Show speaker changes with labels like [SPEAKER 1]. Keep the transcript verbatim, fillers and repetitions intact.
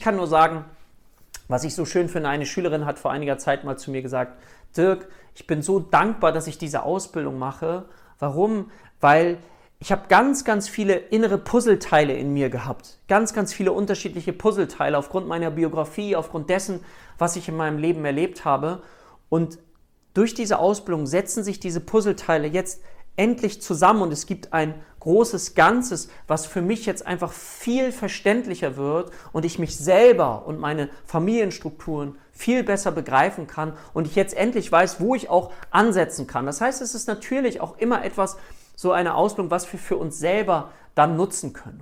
[SPEAKER 1] kann nur sagen, was ich so schön finde, eine Schülerin hat vor einiger Zeit mal zu mir gesagt, Dirk, ich bin so dankbar, dass ich diese Ausbildung mache. Warum? Weil ich habe ganz, ganz viele innere Puzzleteile in mir gehabt. Ganz, ganz viele unterschiedliche Puzzleteile aufgrund meiner Biografie, aufgrund dessen, was ich in meinem Leben erlebt habe. Und durch diese Ausbildung setzen sich diese Puzzleteile jetzt endlich zusammen und es gibt ein großes Ganzes, was für mich jetzt einfach viel verständlicher wird und ich mich selber und meine Familienstrukturen viel besser begreifen kann und ich jetzt endlich weiß, wo ich auch ansetzen kann. Das heißt, es ist natürlich auch immer etwas, so eine Ausbildung, was wir für uns selber dann nutzen können.